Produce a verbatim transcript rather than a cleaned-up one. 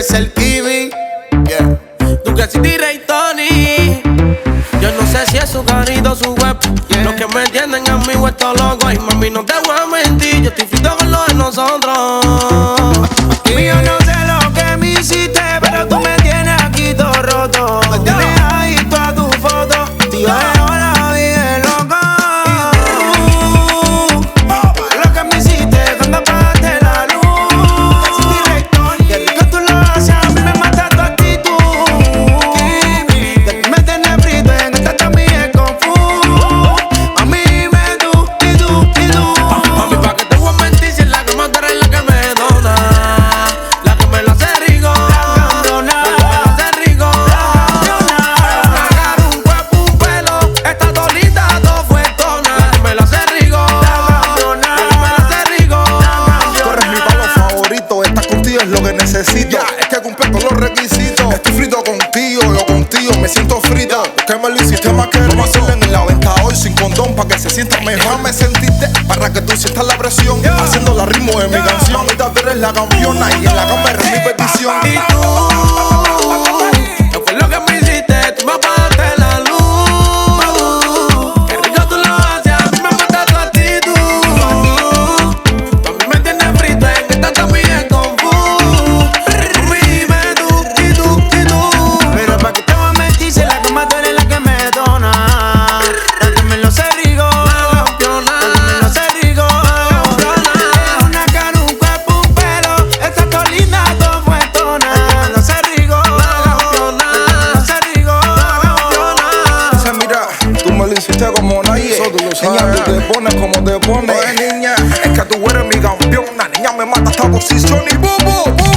es el Kiwi. Yeah. Tú que si Rey Tony. Yo no sé si es su carito o su web. Yeah. Los que me entienden a mí vuelto loco. Y mami, no te voy a mentir, yo estoy frito con lo de nosotros. Y yo no sé lo que me hiciste, pero tú me tienes aquí todo roto. Me tienes ahí toda tu foto. Tío, ahora vive loco. Lo que me hiciste cuando apagaste la luz. Qué rico tú lo haces, a mí me mata tu actitud. Que me tienes frito en esta también es confuso. A mí me tú, y tú, y tú. Mami, pa' que te voy a mentir si es la que más tú eres la que me dona. La que me lo hace rico. La que me lo hace rico. Agarra un cuerpo, un pelo. Esta tolita, todo fuertona. La que me lo hace rico. La que me lo hace rico. Tú eres mi palo favorito, esta costilla es lo que necesito. Ya, es que cumple todos los requisitos. Estoy frito contigo, yo contigo me siento frito. ¿Qué me lo hiciste más que vamos a hacerle en la venta hoy sin condón pa' que se sienta mejor? Me sentiste para que tú sientas la presión. Haciendo la ritmo de mi canción. Ahorita tú eres la campeona y en la cama eres mi petición. Y tú, ¿qué fue lo que me hiciste? Tú me apagaste la luz. Qué rico tú lo haces, a mí me mata tu actitud. Tú a mí me tienes frito en esta también confuso. Dime tú, y tú, y tú. Pero pa' que te voy a mentir si la que más tú eres la que me dona. La que me lo hace rico. La que me lo hace rico. Es una cara, un cuerpo, un pelo. Esta todo linda, todo fuertona. La que me lo hace rico. La que me lo hace rico. Dice, mira, tú me lo hiciste como nadie. Eso tú lo Niña, sabes. tú te pones como te pones. Oye, niña, es que tú eres mi campeona. Niña, me mata esta posición y boom, boom, boom.